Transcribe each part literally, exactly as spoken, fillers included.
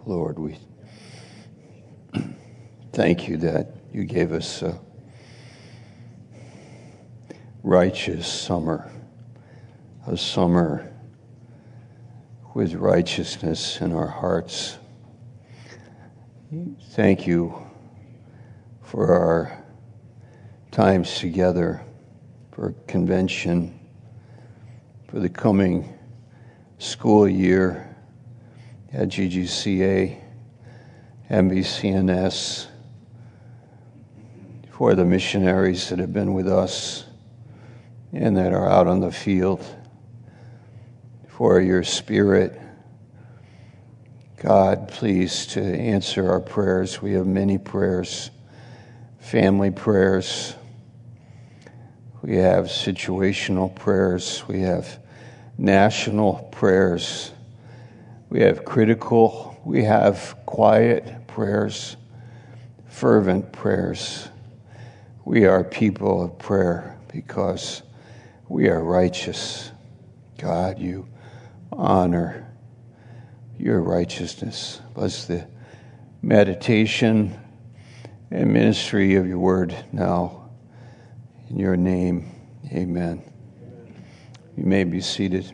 Lord, we thank you that you gave us a righteous summer, a summer with righteousness in our hearts. Thank you for our times together, for convention, for the coming school year at G G C A, M B C N S, for the missionaries that have been with us and that are out on the field, for your Spirit. God, please to answer our prayers. We have many prayers, family prayers. We have situational prayers. We have national prayers. We have critical. We have quiet prayers, fervent prayers. We are people of prayer because we are righteous. God, you honor your righteousness. Bless the meditation and ministry of your word now. In your name, amen. You may be seated.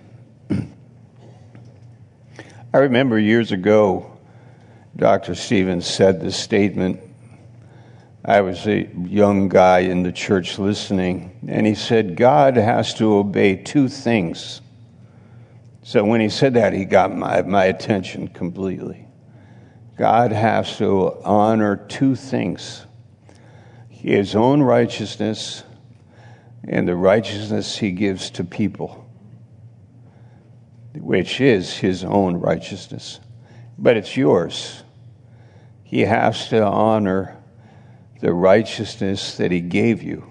I remember years ago, Doctor Stevens said this statement. I was a young guy in the church listening, and he said, God has to obey two things. So when he said that, he got my, my attention completely. God has to honor two things: his own righteousness and the righteousness he gives to people, which is his own righteousness. But it's yours. He has to honor the righteousness that he gave you.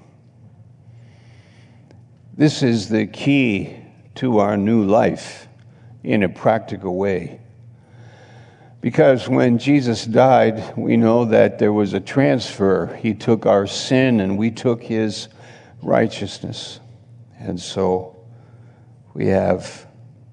This is the key to our new life in a practical way. Because when Jesus died, we know that there was a transfer. He took our sin and we took his righteousness. And so we have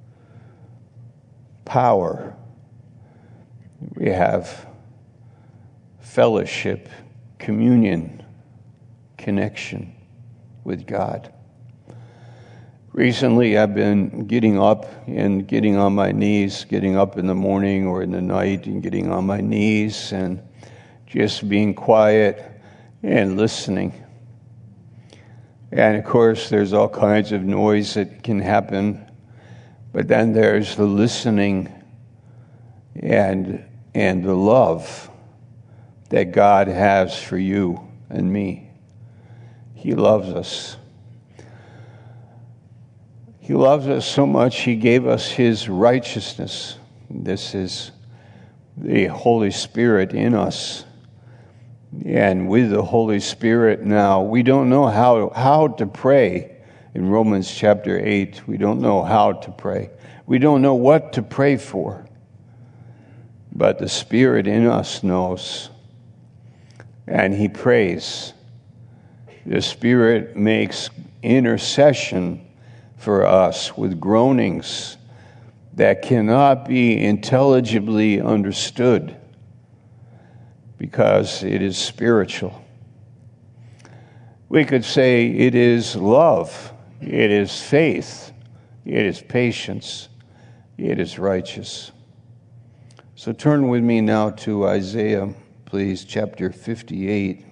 power. We have fellowship, communion, connection with God. Recently, I've been getting up and getting on my knees, getting up in the morning or in the night and getting on my knees and just being quiet and listening. And of course, there's all kinds of noise that can happen, but then there's the listening and and the love that God has for you and me. He loves us. He loves us so much, he gave us his righteousness. This is the Holy Spirit in us. And with the Holy Spirit now, we don't know how, how to pray. In Romans chapter eight, we don't know how to pray. We don't know what to pray for. But the Spirit in us knows. And he prays. The Spirit makes intercession for us with groanings that cannot be intelligibly understood because it is spiritual. We could say it is love, it is faith, it is patience, it is righteous. So turn with me now to Isaiah, please, chapter fifty-eight.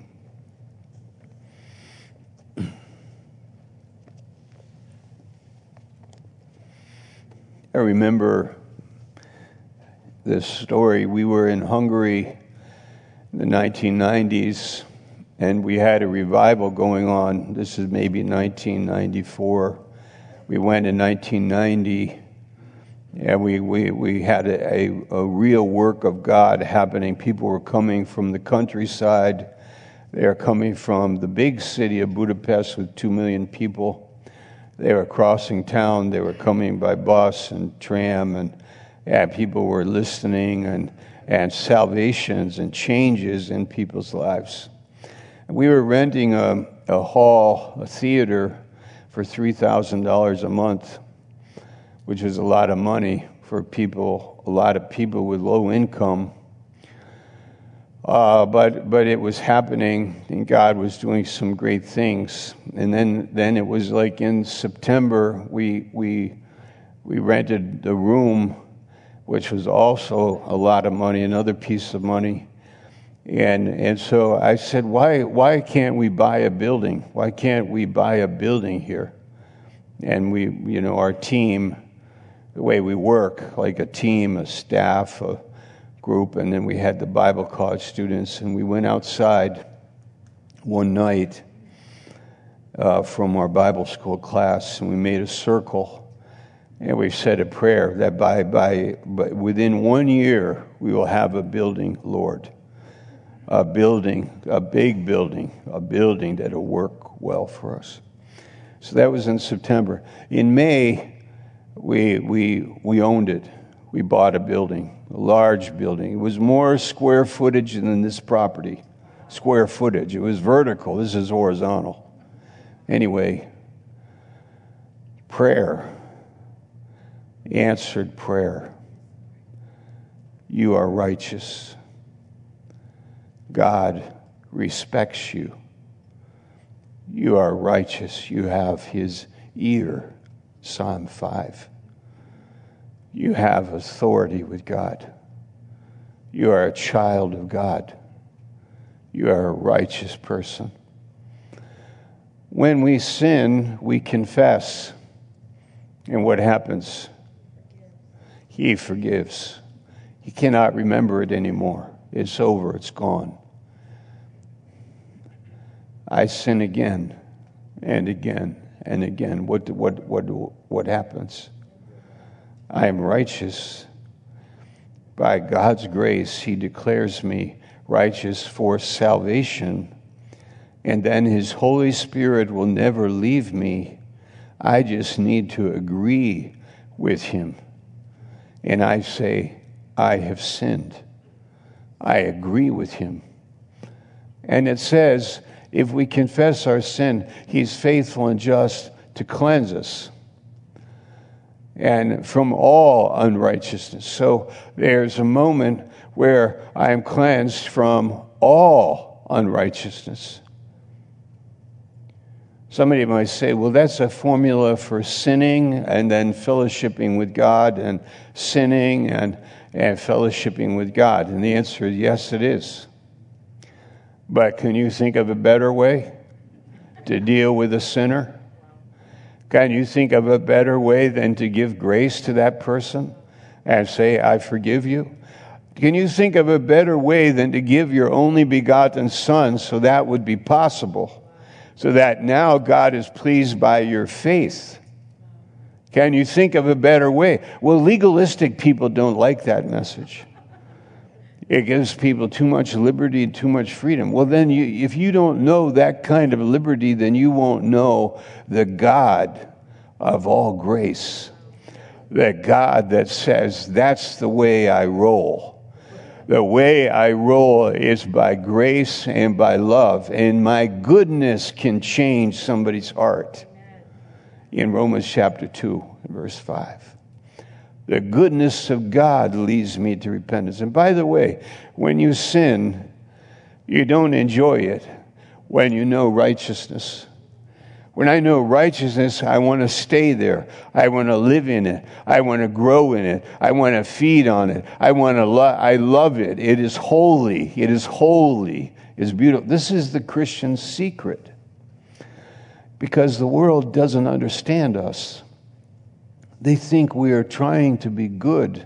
I remember this story. We were in Hungary in the nineteen nineties, and we had a revival going on. This is maybe nineteen ninety-four. We went in nineteen ninety, and we, we, we had a, a, a real work of God happening. People were coming from the countryside. They are coming from the big city of Budapest with two million people. They were crossing town. They were coming by bus and tram, and, and people were listening, and, and salvations and changes in people's lives. And we were renting a, a hall, a theater, for three thousand dollars a month, which is a lot of money for people, a lot of people with low income. Uh, but but it was happening, and God was doing some great things. And then then it was like in September, we we we rented the room, which was also a lot of money, another piece of money. And and so I said, why why can't we buy a building? Why can't we buy a building here? And we, you know, our team, the way we work, like a team, a staff, a group, and then we had the Bible college students, and we went outside one night uh, from our Bible school class, and we made a circle, and we said a prayer that by by, by within one year we will have a building, Lord. A building, a big building, a building that will work well for us. So that was in September. In May, we we we owned it. We bought a building, a large building. It was more square footage than this property. Square footage. It was vertical. This is horizontal. Anyway, prayer, answered prayer. You are righteous. God respects you. You are righteous. You have his ear, Psalm five. You have authority with God. You are a child of God. You are a righteous person. When we sin, we confess. And what happens? He forgives. He cannot remember it anymore. It's over. It's gone. I sin again and again and again. What what what what happens? I am righteous. By God's grace, he declares me righteous for salvation. And then his Holy Spirit will never leave me. I just need to agree with him. And I say, I have sinned. I agree with him. And it says, if we confess our sin, he's faithful and just to cleanse us and from all unrighteousness. So there's a moment where I am cleansed from all unrighteousness. Somebody might say, well, that's a formula for sinning and then fellowshipping with God, and sinning and, and fellowshipping with God. And the answer is yes, it is. But can you think of a better way to deal with a sinner? Can you think of a better way than to give grace to that person and say, I forgive you? Can you think of a better way than to give your only begotten Son so that would be possible? So that now God is pleased by your faith. Can you think of a better way? Well, legalistic people don't like that message. It gives people too much liberty and too much freedom. Well, then you, if you don't know that kind of liberty, then you won't know the God of all grace. The God that says, that's the way I roll. The way I roll is by grace and by love. And my goodness can change somebody's heart. In Romans chapter two, verse five. The goodness of God leads me to repentance. And by the way, when you sin, you don't enjoy it when you know righteousness. When I know righteousness, I want to stay there. I want to live in it. I want to grow in it. I want to feed on it. I want to lo- I love it. It is holy. It is holy. It's beautiful. This is the Christian secret. Because the world doesn't understand us. They think we are trying to be good.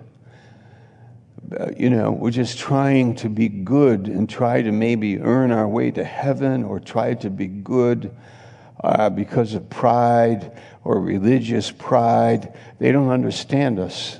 Uh, you know, we're just trying to be good and try to maybe earn our way to heaven, or try to be good uh, because of pride or religious pride. They don't understand us.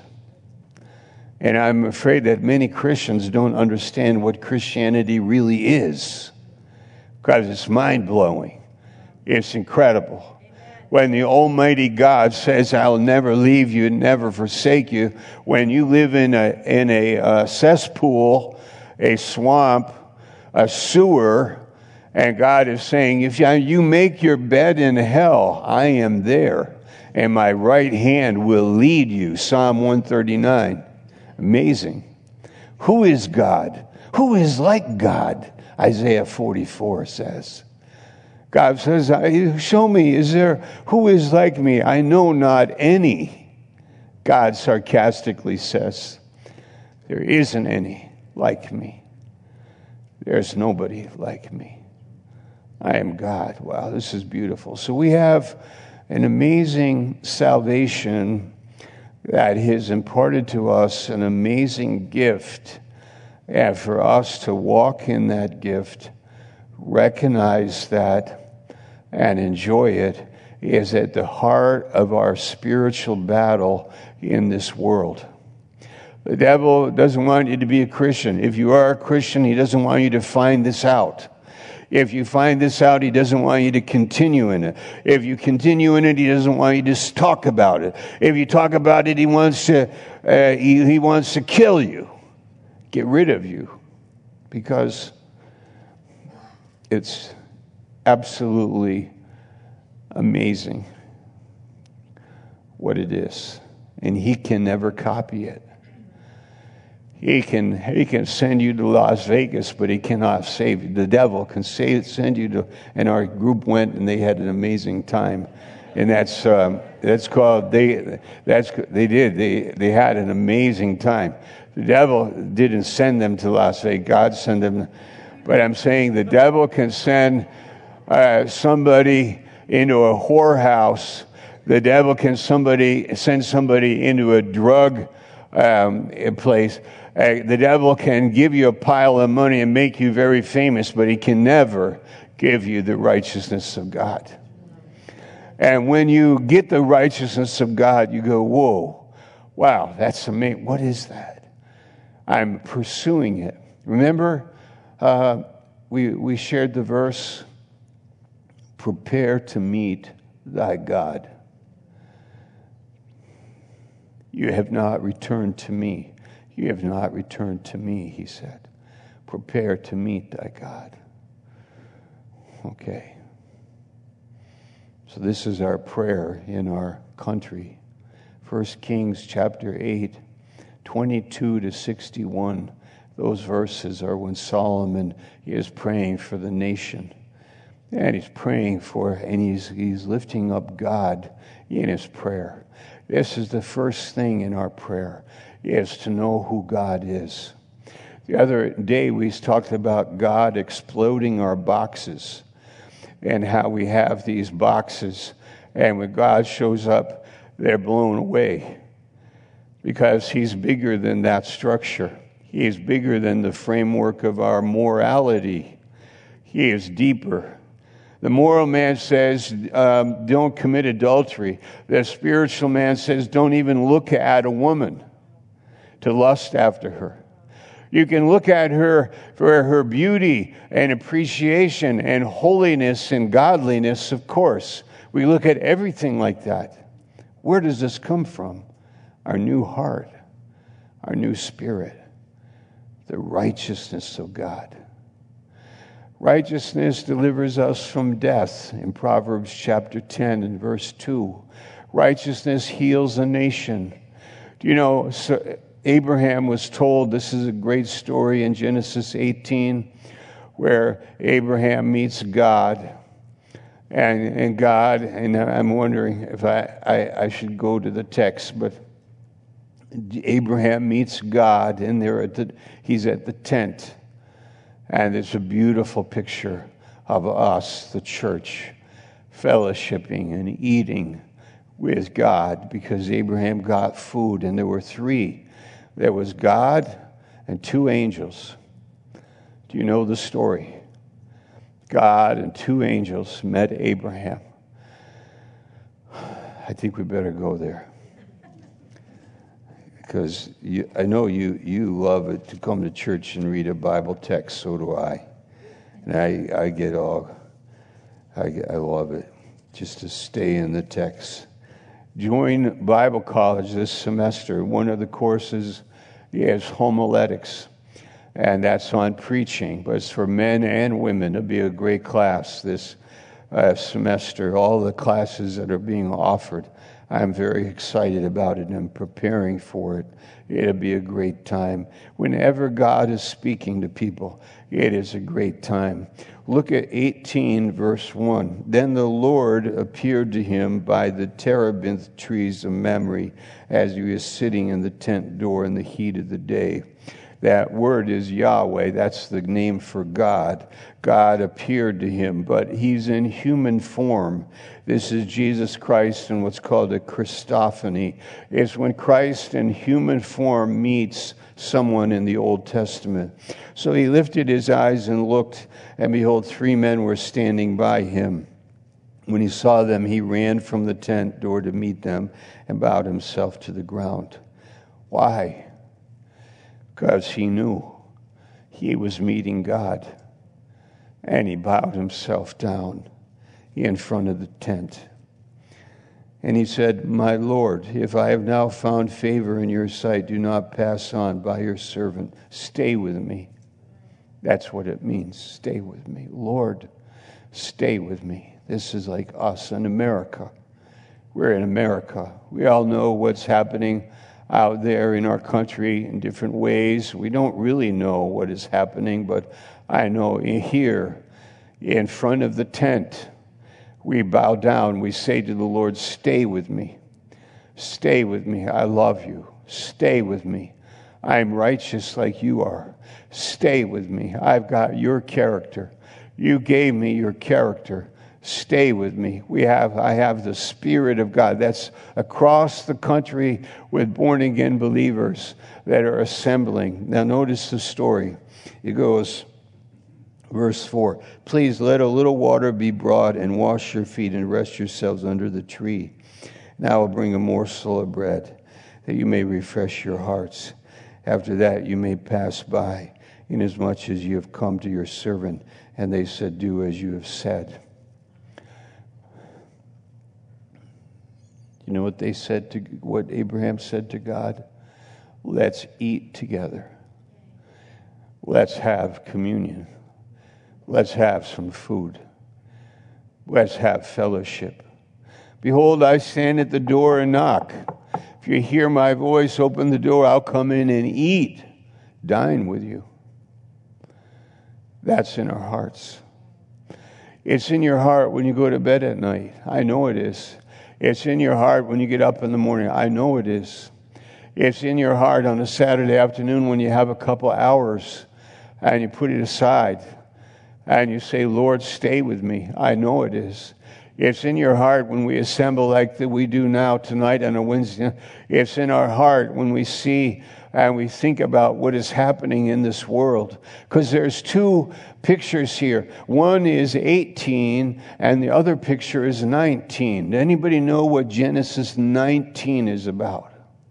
And I'm afraid that many Christians don't understand what Christianity really is, because it's mind-blowing. It's incredible. When the Almighty God says, I'll never leave you, never forsake you, when you live in a in a uh, cesspool, a swamp, a sewer, and God is saying, if you make your bed in hell, I am there. and my right hand will lead you. Psalm one thirty-nine. Amazing. Who is God? Who is like God? Isaiah forty-four says. God says, show me, is there, who is like me? I know not any. God sarcastically says, there isn't any like me. There's nobody like me. I am God. Wow, this is beautiful. So we have an amazing salvation that has imparted to us, an amazing gift. And for us to walk in that gift, recognize that, and enjoy it, is at the heart of our spiritual battle in this world. The devil doesn't want you to be a Christian. If you are a Christian, he doesn't want you to find this out. If you find this out, he doesn't want you to continue in it. If you continue in it, he doesn't want you to talk about it. If you talk about it, he wants to uh, he, he wants to kill you, get rid of you, because it's absolutely amazing what it is, and he can never copy it. He can he can send you to Las Vegas, but he cannot save you. The devil can say, send you to. And our group went, and they had an amazing time, and that's um, that's called they that's they did they they had an amazing time. The devil didn't send them to Las Vegas. God sent them. But I'm saying the devil can send uh, somebody into a whorehouse. The devil can somebody send somebody into a drug um, place. Uh, the devil can give you a pile of money and make you very famous, but he can never give you the righteousness of God. And when you get the righteousness of God, you go, whoa, wow, that's amazing. What is that? I'm pursuing it. Remember, uh, we we shared the verse, prepare to meet thy God. You have not returned to me. You have not returned to me, he said. Prepare to meet thy God. Okay. So this is our prayer in our country. First Kings chapter eight, twenty-two to sixty-one. Those verses are when Solomon is praying for the nation. And he's praying for, and he's, he's lifting up God in his prayer. This is the first thing in our prayer, is to know who God is. The other day we talked about God exploding our boxes and how we have these boxes, and when God shows up, they're blown away because he's bigger than that structure. He is bigger than the framework of our morality. He is deeper. The moral man says, um, don't commit adultery. The spiritual man says, don't even look at a woman to lust after her. You can look at her for her beauty and appreciation and holiness and godliness, of course. We look at everything like that. Where does this come from? Our new heart, our new spirit, the righteousness of God. Righteousness delivers us from death in Proverbs chapter ten and verse two. Righteousness heals a nation. Do you know, so Abraham was told, this is a great story in Genesis eighteen, where Abraham meets God. And, and God, and I'm wondering if I, I, I should go to the text, but Abraham meets God, and they're at the, he's at the tent. And it's a beautiful picture of us, the church, fellowshipping and eating with God, because Abraham got food, and there were three. There was God and two angels. Do you know the story? God and two angels met Abraham. I think we better go there. Because you, I know you, you love it to come to church and read a Bible text, so do I. And I, I get all, I, get, I love it, just to stay in the text. Join Bible college this semester. One of the courses is homiletics, and that's on preaching, but it's for men and women. It'll be a great class this uh, semester, all the classes that are being offered. I'm very excited about it and I'm preparing for it. It'll be a great time. Whenever God is speaking to people, it is a great time. Look at eighteen, verse one. Then the Lord appeared to him by the terebinth trees of Mamre as he was sitting in the tent door in the heat of the day. That word is Yahweh. That's the name for God. God appeared to him, but he's in human form. This is Jesus Christ in what's called a Christophany. It's when Christ in human form meets someone in the Old Testament. So he lifted his eyes and looked, and behold, three men were standing by him. When he saw them, he ran from the tent door to meet them and bowed himself to the ground. Why? Because he knew he was meeting God. And he bowed himself down in front of the tent. And he said, My Lord, if I have now found favor in your sight, do not pass on by your servant. Stay with me. That's what it means. Stay with me. Lord, stay with me. This is like us in America. We're in America. We all know what's happening out there in our country in different ways. We don't really know what is happening, but I know here in front of the tent, we bow down. We say to the Lord, stay with me. Stay with me. I love you. Stay with me. I'm righteous like you are. Stay with me. I've got your character. You gave me your character. Stay with me. We have, I have the Spirit of God. That's across the country with born-again believers that are assembling. Now notice the story. It goes, verse four, please let a little water be brought and wash your feet and rest yourselves under the tree. Now I'll bring a morsel of bread that you may refresh your hearts. After that you may pass by, inasmuch as you have come to your servant. And they said, do as you have said. You know what they said to, what Abraham said to God? Let's eat together. Let's have communion. Let's have some food. Let's have fellowship. Behold, I stand at the door and knock. If you hear my voice, open the door. I'll come in and eat, dine with you. That's in our hearts. It's in your heart when you go to bed at night. I know it is. It's in your heart when you get up in the morning. I know it is. It's in your heart on a Saturday afternoon when you have a couple hours and you put it aside and you say, Lord, stay with me. I know it is. It's in your heart when we assemble like that we do now tonight on a Wednesday. It's in our heart when we see and we think about what is happening in this world. Because there's two pictures here. One is eighteen and the other picture is nineteen. Does anybody know what Genesis nineteen is about?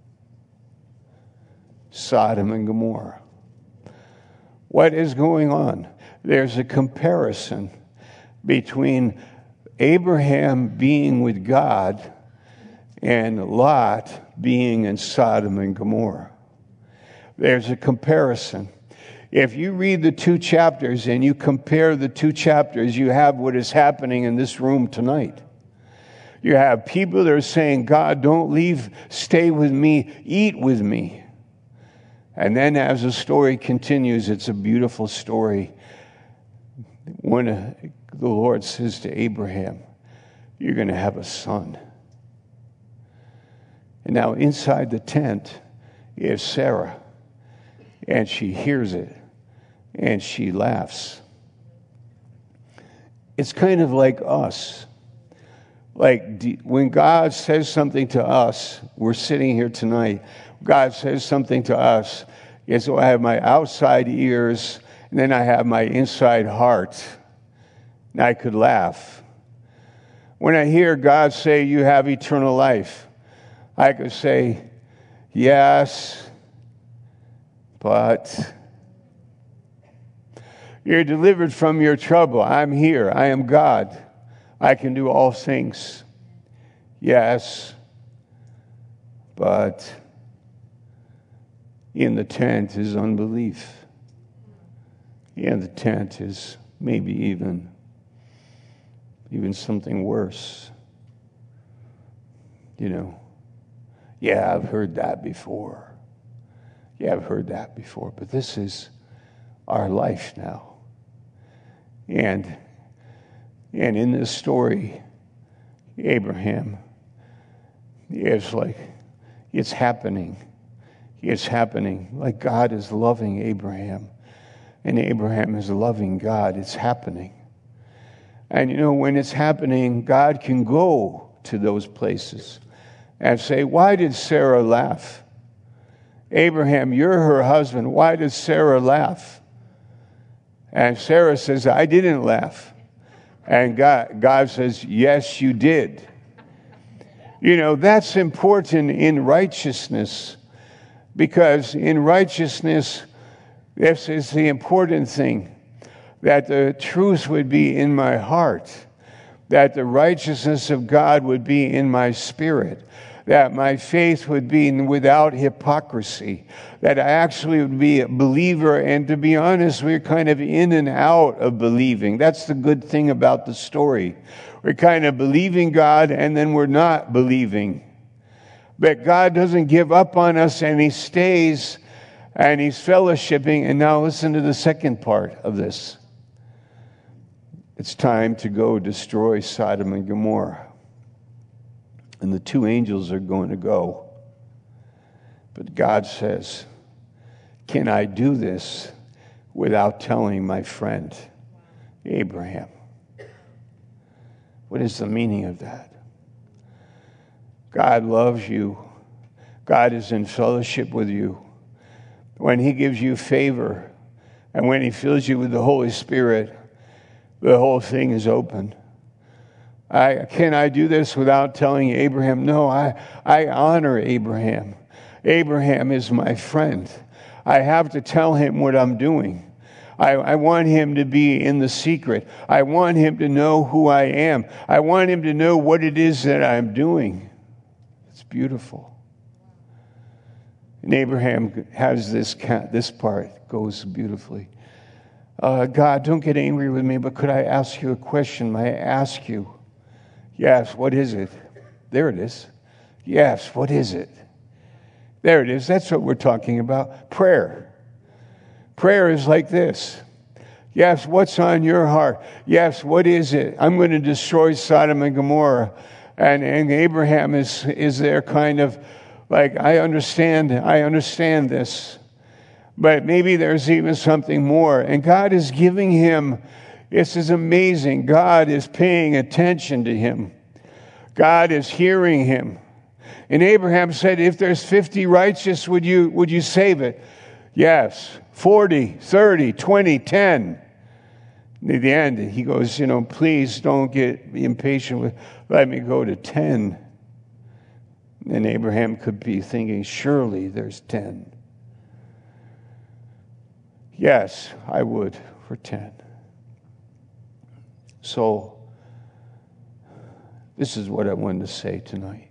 Sodom and Gomorrah. What is going on? There's a comparison between Abraham being with God and Lot being in Sodom and Gomorrah. There's a comparison. If you read the two chapters and you compare the two chapters, you have what is happening in this room tonight. You have people that are saying, God, don't leave, stay with me, eat with me. And then as the story continues, it's a beautiful story. When the Lord says to Abraham, you're going to have a son. And now inside the tent is Sarah. And she hears it. And she laughs. It's kind of like us. Like when God says something to us, we're sitting here tonight, God says something to us, and so I have my outside ears, and then I have my inside heart. And I could laugh. When I hear God say, you have eternal life, I could say, yes, but you're delivered from your trouble. I'm here. I am God. I can do all things. Yes, but in the tent is unbelief. In the tent is maybe even, even something worse. You know, yeah, I've heard that before. Yeah, I've heard that before. But this is our life now. And, and in this story, Abraham, it's like, it's happening. It's happening. Like God is loving Abraham. And Abraham is loving God. It's happening. And you know, when it's happening, God can go to those places and say, why did Sarah laugh? Abraham, you're her husband. Why did Sarah laugh? And Sarah says, I didn't laugh. And God, God says, yes, you did. You know, that's important in righteousness, because in righteousness, this is the important thing, that the truth would be in my heart, that the righteousness of God would be in my spirit, that my faith would be without hypocrisy, that I actually would be a believer. And to be honest, we're kind of in and out of believing. That's the good thing about the story. We're kind of believing God, and then we're not believing. But God doesn't give up on us, and He stays, and He's fellowshipping. And now listen to the second part of this. It's time to go destroy Sodom and Gomorrah. And the two angels are going to go. But God says, can I do this without telling my friend Abraham? What is the meaning of that? God loves you. God is in fellowship with you. When He gives you favor and when He fills you with the Holy Spirit, the whole thing is open. I, can I do this without telling Abraham? No, I, I honor Abraham. Abraham is my friend. I have to tell him what I'm doing. I, I want him to be in the secret. I want him to know who I am. I want him to know what it is that I'm doing. It's beautiful. And Abraham has this, this part, goes beautifully. Uh, God, don't get angry with me, but could I ask you a question? May I ask you? Yes, what is it? There it is. Yes, what is it? There it is. That's what we're talking about. Prayer. Prayer is like this. Yes, what's on your heart? Yes, what is it? I'm going to destroy Sodom and Gomorrah. And, and Abraham is, is there kind of like, I understand, I understand this. But maybe there's even something more. And God is giving him, this is amazing. God is paying attention to him. God is hearing him. And Abraham said, if there's fifty righteous, would you, would you save it? Yes. forty, thirty, twenty, ten. At the end, he goes, you know, please don't get impatient with, let me go to ten. And Abraham could be thinking, surely there's ten. Yes, I would for ten. So, this is what I wanted to say tonight.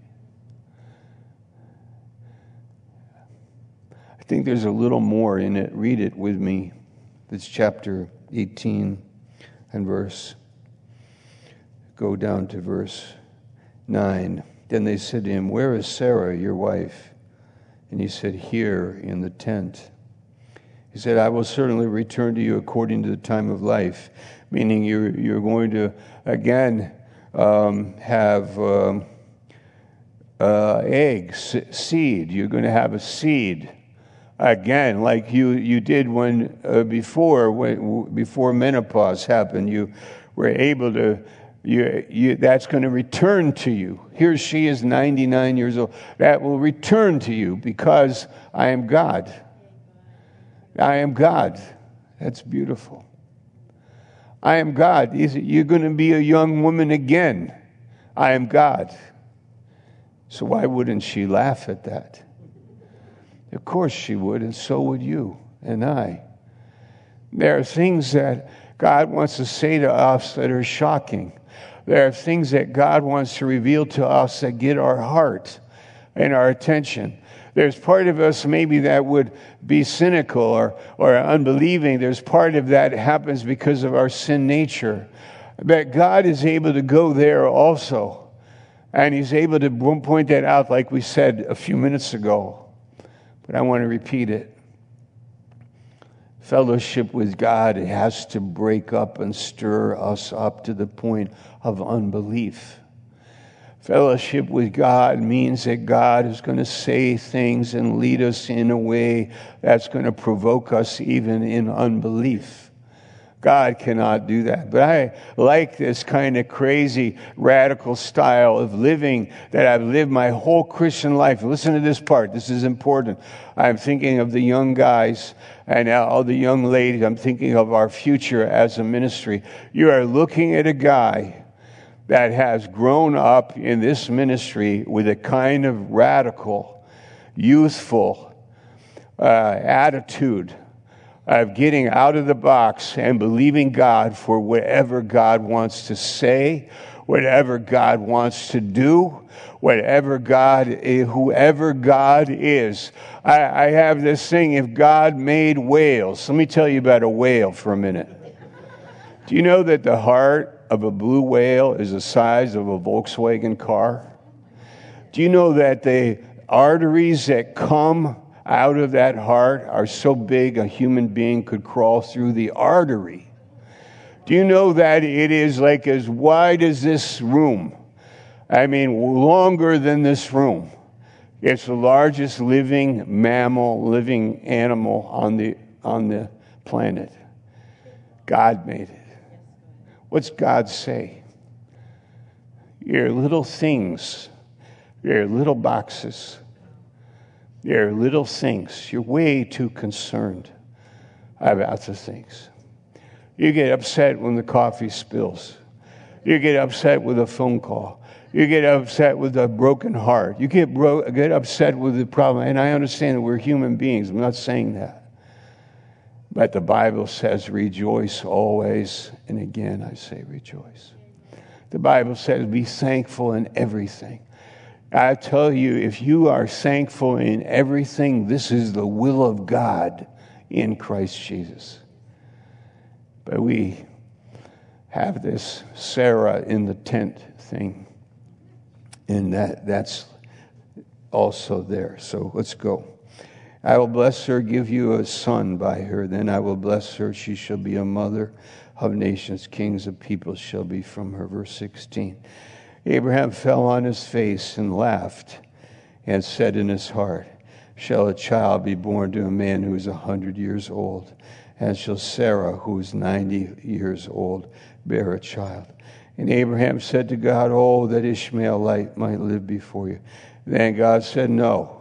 I think there's a little more in it. Read it with me. It's chapter eighteen and verse. Go down to verse nine. Then they said to him, where is Sarah, your wife? And he said, here in the tent. He said, I will certainly return to you according to the time of life. Meaning you're, you're going to, again, um, have um, uh, eggs, seed. You're going to have a seed. Again, like you, you did when uh, before when before menopause happened, you were able to. You, you that's going to return to you. Here she is, ninety-nine years old. That will return to you because I am God. I am God. That's beautiful. I am God. You're going to be a young woman again. I am God. So why wouldn't she laugh at that? Of course she would, and so would you and I. There are things that God wants to say to us that are shocking. There are things that God wants to reveal to us that get our heart and our attention. There's part of us maybe that would be cynical or, or unbelieving. There's part of that happens because of our sin nature. But God is able to go there also. And he's able to point that out like we said a few minutes ago. But I want to repeat it. Fellowship with God, it has to break up and stir us up to the point of unbelief. Fellowship with God means that God is going to say things and lead us in a way that's going to provoke us even in unbelief. God cannot do that. But I like this kind of crazy, radical style of living that I've lived my whole Christian life. Listen to this part. This is important. I'm thinking of the young guys and all the young ladies. I'm thinking of our future as a ministry. You are looking at a guy that has grown up in this ministry with a kind of radical, youthful uh, attitude of getting out of the box and believing God for whatever God wants to say, whatever God wants to do, whatever God, whoever God is. I, I have this thing, if God made whales, let me tell you about a whale for a minute. Do you know that the heart of a blue whale is the size of a Volkswagen car? Do you know that the arteries that come out of that heart are so big a human being could crawl through the artery? Do you know that it is like as wide as this room? I mean, longer than this room. It's the largest living mammal, living animal on the on the planet. God made it. What's God say? You're little things. You're little boxes. You're little things. You're way too concerned about the things. You get upset when the coffee spills. You get upset with a phone call. You get upset with a broken heart. You get bro- get upset with the problem. And I understand that we're human beings. I'm not saying that. But the Bible says rejoice always. And again, I say rejoice. The Bible says be thankful in everything. I tell you, if you are thankful in everything, this is the will of God in Christ Jesus. But we have this Sarah in the tent thing. And that that's also there. So let's go. I will bless her, give you a son by her. Then I will bless her. She shall be a mother of nations. Kings of peoples shall be from her. Verse sixteen. Abraham fell on his face and laughed and said in his heart, shall a child be born to a man who is a hundred years old? And shall Sarah, who is ninety years old, bear a child? And Abraham said to God, oh, that Ishmael might live before you. Then God said, no.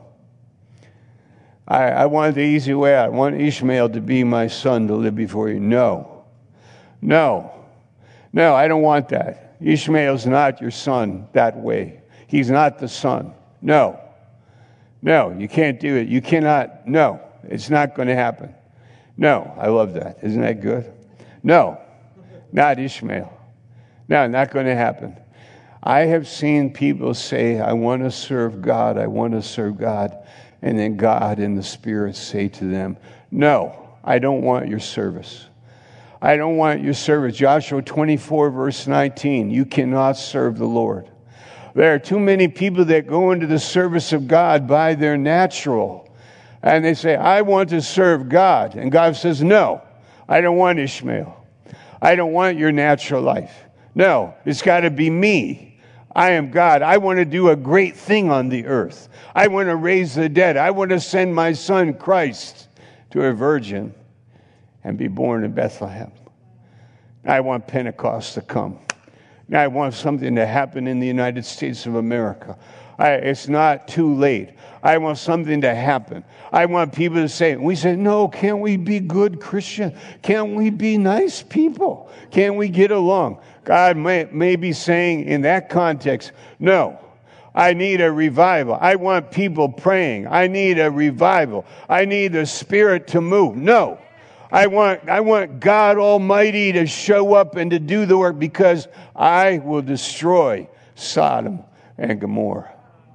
I, I want the easy way out. I want Ishmael to be my son to live before you. No. No. No, I don't want that. Ishmael's not your son that way. He's not the son. No. No, you can't do it. You cannot. No, it's not going to happen. No, I love that. Isn't that good? No, not Ishmael. No, not going to happen. I have seen people say, I want to serve God. I want to serve God. And then God in the Spirit say to them, no, I don't want your service. I don't want your service. Joshua twenty-four, verse nineteen, you cannot serve the Lord. There are too many people that go into the service of God by their natural. And they say, I want to serve God. And God says, no, I don't want Ishmael. I don't want your natural life. No, it's got to be me. I am God. I want to do a great thing on the earth. I want to raise the dead. I want to send my son Christ to a virgin and be born in Bethlehem. I want Pentecost to come. I want something to happen in the United States of America. I, it's not too late. I want something to happen. I want people to say, we say, no, can't we be good Christians? Can't we be nice people? Can't we get along? God may, may be saying in that context, no, I need a revival. I want people praying. I need a revival. I need the Spirit to move. No. I want I want God Almighty to show up and to do the work because I will destroy Sodom and Gomorrah.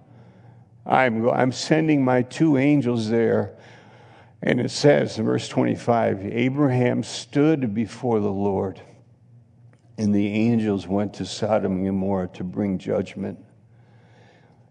I'm I'm sending my two angels there. And it says in verse twenty-five, Abraham stood before the Lord, and the angels went to Sodom and Gomorrah to bring judgment.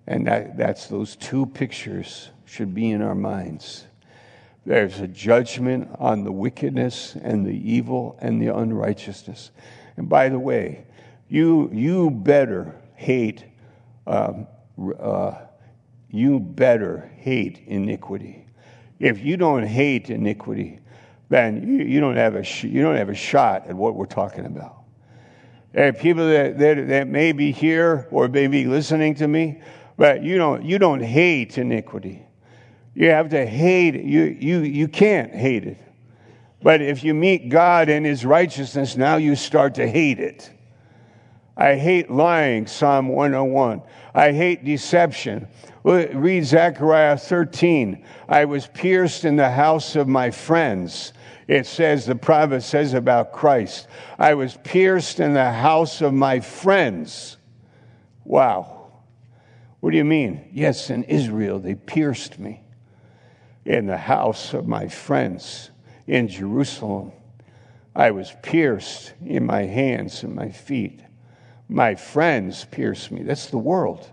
And that, that's those two pictures should be in our minds. There's a judgment on the wickedness and the evil and the unrighteousness. And by the way, you you better hate um, uh, you better hate iniquity. If you don't hate iniquity, then you, you don't have a sh- you don't have a shot at what we're talking about. There are people that, that that may be here or may be listening to me, but you don't you don't hate iniquity. You have to hate it. You you you can't hate it. But if you meet God and His righteousness, now you start to hate it. I hate lying, Psalm one oh one. I hate deception. Read Zechariah thirteen. I was pierced in the house of my friends. It says, the prophet says about Christ, I was pierced in the house of my friends. Wow. What do you mean? Yes, in Israel they pierced me. In the house of my friends in Jerusalem, I was pierced in my hands and my feet. My friends pierced me. That's the world.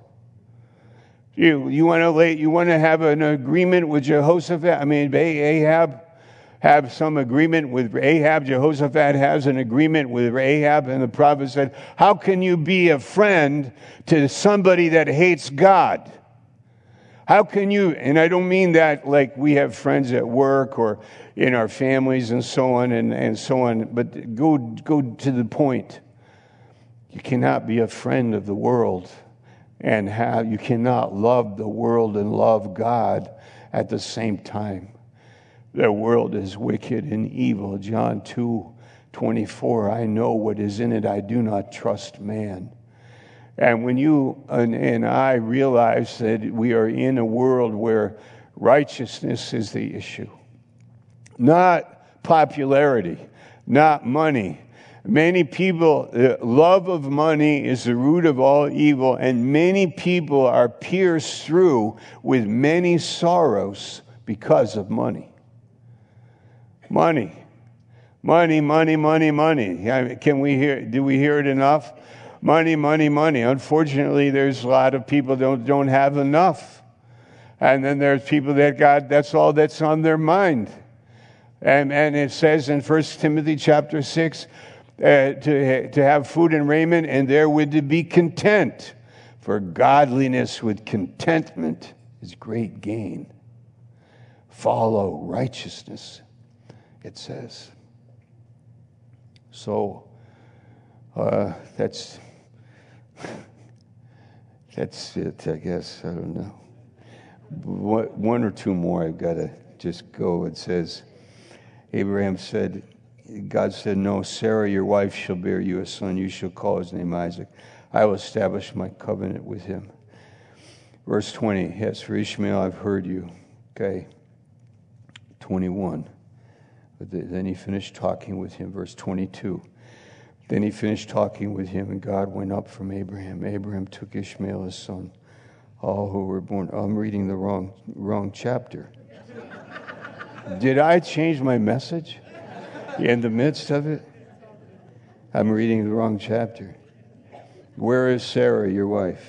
You you want to lay, you want to have an agreement with Jehoshaphat? I mean, Ahab have some agreement with Ahab. Jehoshaphat has an agreement with Ahab, and the prophet said, "How can you be a friend to somebody that hates God?" How can you, and I don't mean that like we have friends at work or in our families and so on and, and so on, but go go to the point. You cannot be a friend of the world and have, you cannot love the world and love God at the same time. The world is wicked and evil. John two twenty-four, I know what is in it. I do not trust man. And when you and, and I realize that we are in a world where righteousness is the issue, not popularity, not money. Many people, the love of money is the root of all evil, and many people are pierced through with many sorrows because of money. Money. Money, money, money, money. Can we hear, do we hear it enough? Money, money, money. Unfortunately, there's a lot of people don't don't have enough. And then there's people that God, that's all that's on their mind. And and it says in First Timothy chapter six, uh, to, to have food and raiment, and therewith to be content. For godliness with contentment is great gain. Follow righteousness, it says. So, uh, that's... That's it, I guess. I don't know. One or two more I've got to just go. It says, Abraham said, God said, no, Sarah, your wife, shall bear you a son. You shall call his name Isaac. I will establish my covenant with him. Verse twenty, yes, for Ishmael I've heard you. Okay. twenty-one. But then he finished talking with him. Verse twenty-two. Then he finished talking with him, and God went up from Abraham. Abraham took Ishmael his son, all who were born. Oh, I'm reading the wrong wrong chapter. Did I change my message in the midst of it? I'm reading the wrong chapter. Where is Sarah, your wife?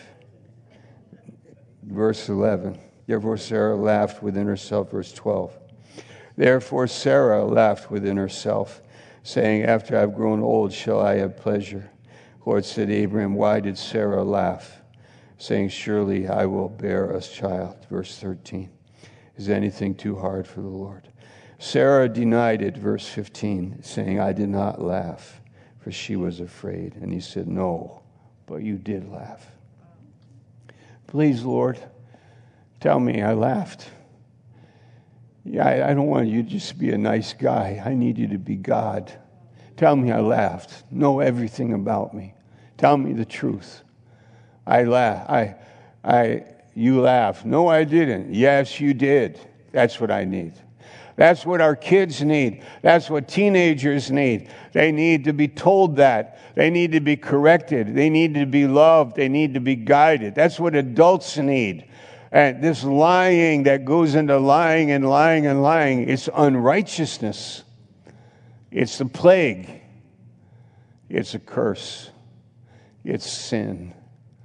Verse eleven. Therefore Sarah laughed within herself. Verse twelve. Therefore Sarah laughed within herself, saying, after I've grown old, shall I have pleasure? Lord said to Abraham, why did Sarah laugh? Saying, surely I will bear us child. Verse thirteen. Is anything too hard for the Lord? Sarah denied it, verse fifteen, saying, I did not laugh, for she was afraid. And he said, no, but you did laugh. Please, Lord, tell me I laughed. Yeah, I, I don't want you to just be a nice guy. I need you to be God. Tell me I laughed. Know everything about me. Tell me the truth. I laugh. I, I, you laughed. No, I didn't. Yes, you did. That's what I need. That's what our kids need. That's what teenagers need. They need to be told that. They need to be corrected. They need to be loved. They need to be guided. That's what adults need. And this lying that goes into lying and lying and lying, it's unrighteousness. It's the plague. It's a curse. It's sin.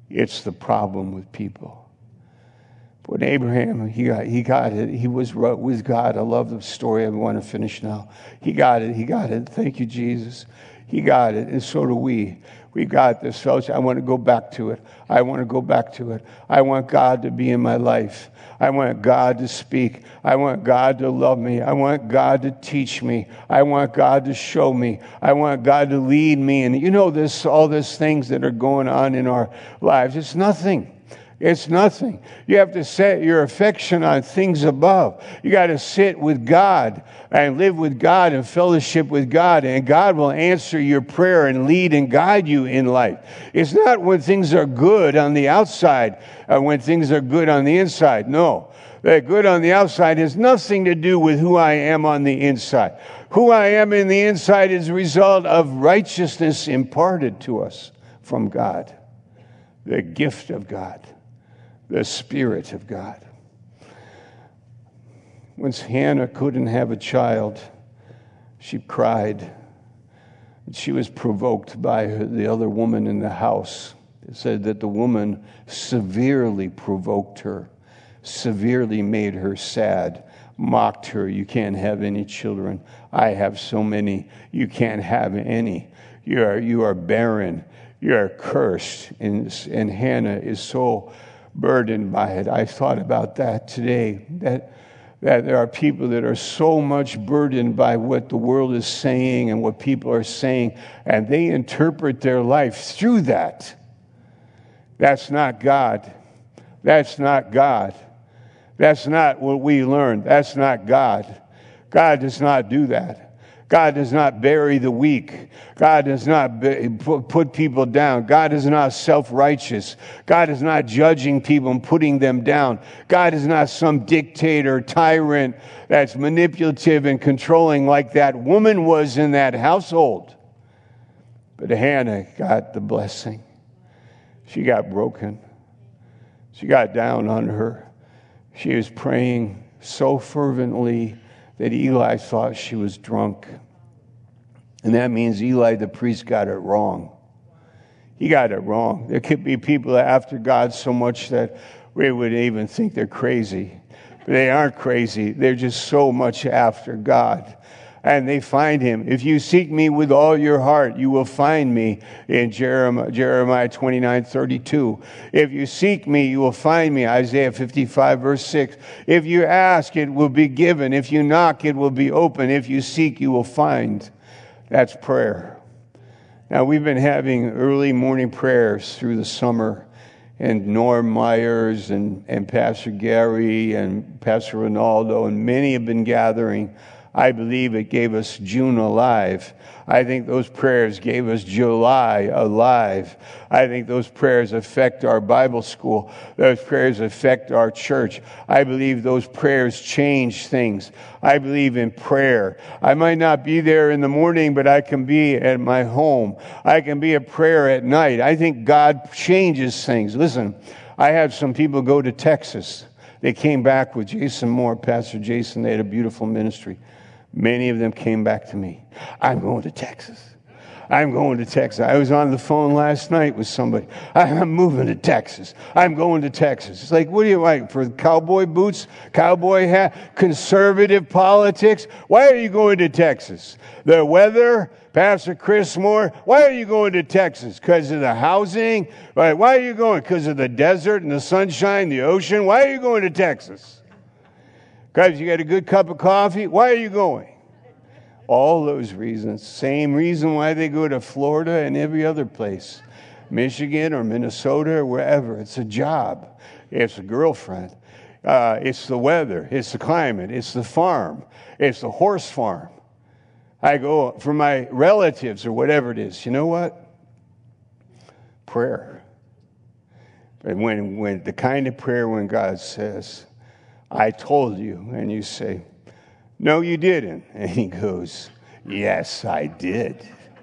It's the problem with people. But Abraham, he got, he got it. He was with God. I love the story. I want to finish now. He got it. He got it. Thank you, Jesus. He got it, and so do we. We got this, folks. I want to go back to it. I want to go back to it. I want God to be in my life. I want God to speak. I want God to love me. I want God to teach me. I want God to show me. I want God to lead me. And you know this, all these things that are going on in our lives. It's nothing. It's nothing. You have to set your affection on things above. You got to sit with God and live with God and fellowship with God, and God will answer your prayer and lead and guide you in life. It's not when things are good on the outside, uh, when things are good on the inside. No. That good on the outside has nothing to do with who I am on the inside. Who I am in the inside is a result of righteousness imparted to us from God, the gift of God. The Spirit of God. When Hannah couldn't have a child, she cried. She was provoked by the other woman in the house. It said that the woman severely provoked her, severely made her sad, mocked her. You can't have any children. I have so many. You can't have any. You are, you are barren. You are cursed. And, and Hannah is so burdened by it. I thought about that today, that that there are people that are so much burdened by what the world is saying and what people are saying, and they interpret their life through that. That's not God. That's not God. That's not what we learned. That's not God. God does not do that. God does not bury the weak. God does not put people down. God is not self-righteous. God is not judging people and putting them down. God is not some dictator, tyrant that's manipulative and controlling like that woman was in that household. But Hannah got the blessing. She got broken. She got down on her. She was praying so fervently that Eli thought she was drunk. And that means Eli the priest got it wrong. He got it wrong. There could be people after God so much that we would even think they're crazy. But they aren't crazy. They're just so much after God. And they find him. If you seek me with all your heart, you will find me in Jeremiah, Jeremiah twenty-nine thirty-two. If you seek me, you will find me, Isaiah fifty-five, verse six. If you ask, it will be given. If you knock, it will be open. If you seek, you will find. That's prayer. Now, we've been having early morning prayers through the summer, and Norm Myers and, and Pastor Gary and Pastor Ronaldo, and many have been gathering. I believe it gave us June alive. I think those prayers gave us July alive. I think those prayers affect our Bible school. Those prayers affect our church. I believe those prayers change things. I believe in prayer. I might not be there in the morning, but I can be at my home. I can be a prayer at night. I think God changes things. Listen, I had some people go to Texas. They came back with Jason Moore, Pastor Jason. They had a beautiful ministry. Many of them came back to me. I'm going to Texas. I'm going to Texas. I was on the phone last night with somebody. I'm moving to Texas. I'm going to Texas. It's like, what do you like? For cowboy boots, cowboy hat, conservative politics? Why are you going to Texas? The weather? Pastor Chris Moore, why are you going to Texas? Because of the housing? Why are you going? Because of the desert and the sunshine, the ocean? Why are you going to Texas? Because you got a good cup of coffee? Why are you going? All those reasons. Same reason why they go to Florida and every other place. Michigan or Minnesota or wherever. It's a job. It's a girlfriend. Uh, it's the weather. It's the climate. It's the farm. It's the horse farm. I go for my relatives or whatever it is. You know what? Prayer. But when, when the kind of prayer when God says, I told you, and you say, no, you didn't. And he goes, yes, I did.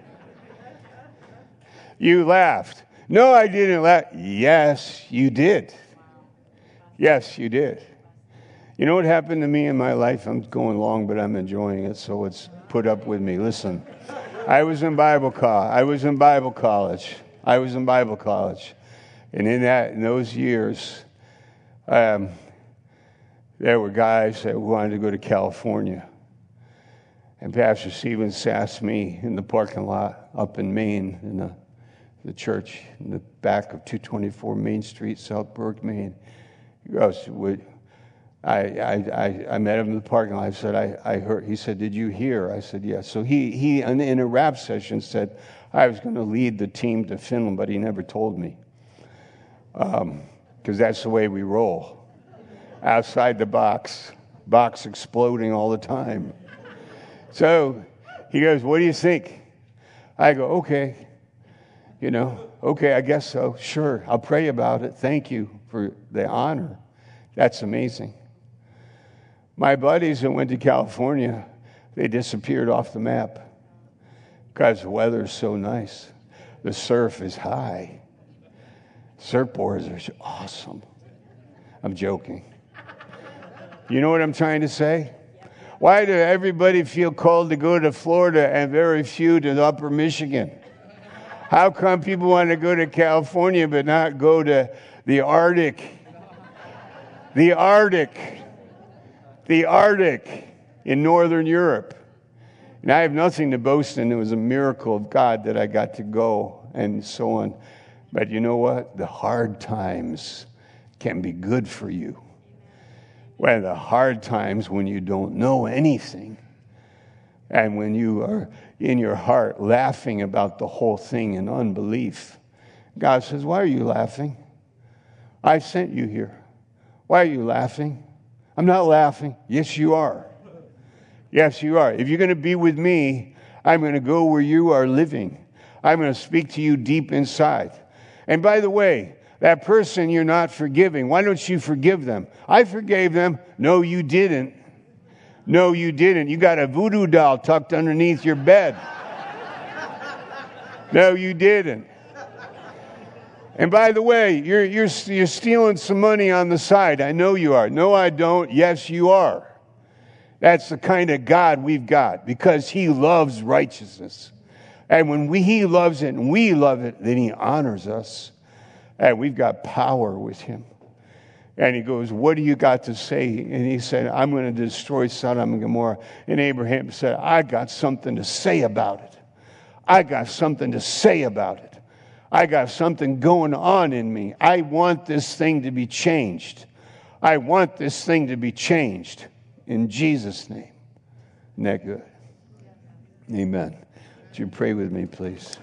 You laughed. No, I didn't laugh. Yes, you did. Yes, you did. You know what happened to me in my life? I'm going long, but I'm enjoying it, so it's put up with me. Listen, I was in Bible college. I was in Bible college. I was in Bible college. And in that, in those years, um, there were guys that wanted to go to California. And Pastor Stevens asked me in the parking lot up in Maine, in the, the church in the back of two twenty-four Main Street, Southburg, Maine. He goes, would, I, I, I, I met him in the parking lot. I said, I, I heard. He said, did you hear? I said, yes. So he, he in, in a rap session said, I was going to lead the team to Finland, but he never told me. Because um, that's the way we roll. Outside the box, box exploding all the time. So he goes, what do you think? I go, okay. You know, okay, I guess so. Sure, I'll pray about it. Thank you for the honor. That's amazing. My buddies that went to California, they disappeared off the map because the weather's so nice. The surf is high. Surfboards are awesome. I'm joking. You know what I'm trying to say? Why do everybody feel called to go to Florida and very few to Upper Michigan? How come people want to go to California but not go to the Arctic? The Arctic. The Arctic in Northern Europe. And I have nothing to boast in. It was a miracle of God that I got to go and so on. But you know what? The hard times can be good for you. Well, the hard times when you don't know anything and when you are in your heart laughing about the whole thing in unbelief, God says, why are you laughing? I sent you here. Why are you laughing? I'm not laughing. Yes, you are. Yes, you are. If you're going to be with me, I'm going to go where you are living. I'm going to speak to you deep inside. And by the way, that person you're not forgiving, why don't you forgive them? I forgave them. No, you didn't. No, you didn't. You got a voodoo doll tucked underneath your bed. No, you didn't. And by the way, you're, you're, you're stealing some money on the side. I know you are. No, I don't. Yes, you are. That's the kind of God we've got because he loves righteousness. And when we, he loves it and we love it, then he honors us. And we've got power with him. And he goes, what do you got to say? And he said, I'm going to destroy Sodom and Gomorrah. And Abraham said, I got something to say about it. I got something to say about it. I got something going on in me. I want this thing to be changed. I want this thing to be changed. In Jesus' name. Isn't that good? Amen. Would you pray with me, please?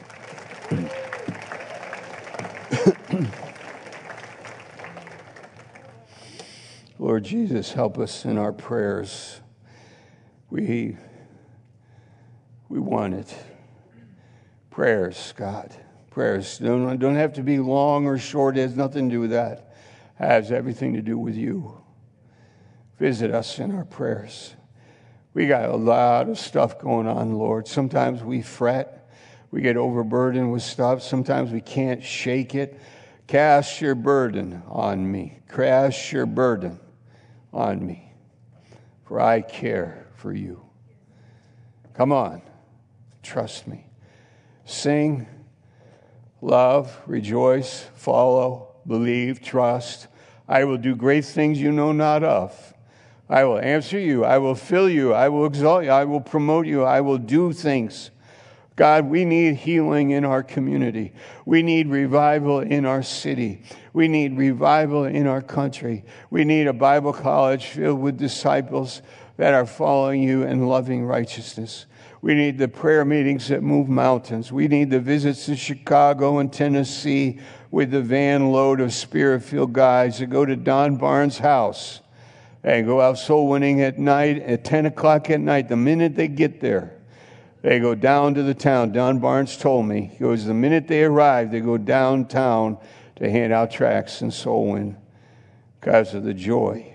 Lord Jesus, help us in our prayers. We, we want it. Prayers, God. Prayers don't, don't have to be long or short. It has nothing to do with that. It has everything to do with you. Visit us in our prayers. We got a lot of stuff going on, Lord. Sometimes we fret. We get overburdened with stuff. Sometimes we can't shake it. Cast your burden on me. Cast your burden on me. For I care for you. Come on. Trust me. Sing, love, rejoice, follow, believe, trust. I will do great things you know not of. I will answer you. I will fill you. I will exalt you. I will promote you. I will do things. God, we need healing in our community. We need revival in our city. We need revival in our country. We need a Bible college filled with disciples that are following you and loving righteousness. We need the prayer meetings that move mountains. We need the visits to Chicago and Tennessee with the van load of Spirit-filled guys that go to Don Barnes' house and go out soul winning at night at ten o'clock at night. The minute they get there, they go down to the town. Don Barnes told me, he goes, the minute they arrive, they go downtown to hand out tracts and soul win because of the joy.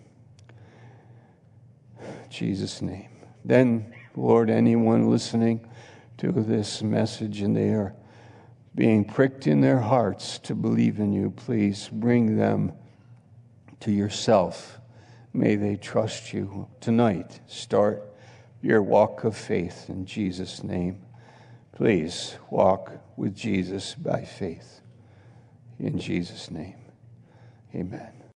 In Jesus' name. Then, Lord, anyone listening to this message and they are being pricked in their hearts to believe in you, please bring them to yourself. May they trust you tonight. Start your walk of faith in Jesus' name. Please walk with Jesus by faith. In Jesus' name, amen.